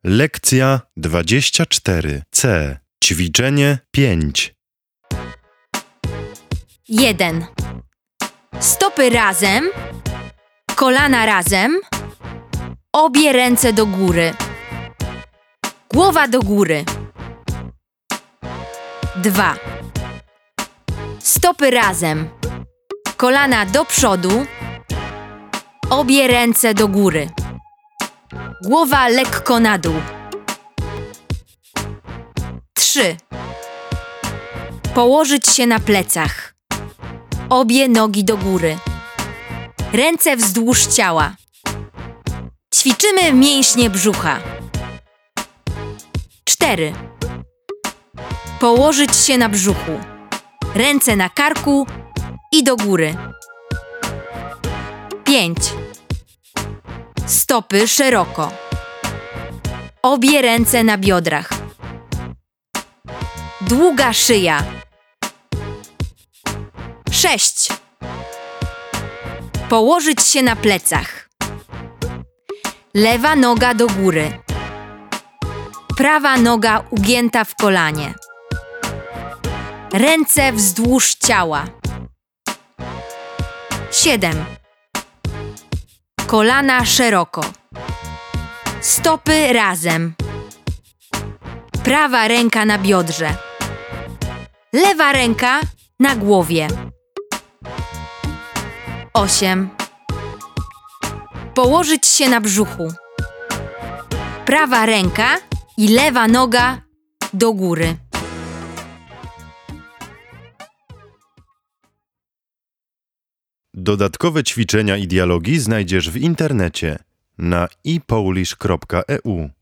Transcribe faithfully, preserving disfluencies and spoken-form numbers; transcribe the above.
Lekcja dwadzieścia cztery C. Ćwiczenie pięć. jeden. Stopy razem, kolana razem, obie ręce do góry, głowa do góry. dwa. Stopy razem, kolana do przodu, obie ręce do góry, głowa lekko na dół. trzy. Położyć się na plecach, obie nogi do góry, ręce wzdłuż ciała. Ćwiczymy mięśnie brzucha. cztery. Położyć się na brzuchu, ręce na karku i do góry. pięć. Stopy szeroko, obie ręce na biodrach. Długa szyja. sześć. Położyć się na plecach. Lewa noga do góry. Prawa noga ugięta w kolanie. Ręce wzdłuż ciała. siedem. Kolana szeroko. Stopy razem. Prawa ręka na biodrze. Lewa ręka na głowie. osiem. Położyć się na brzuchu. Prawa ręka i lewa noga do góry. Dodatkowe ćwiczenia i dialogi znajdziesz w internecie na i polish kropka e u.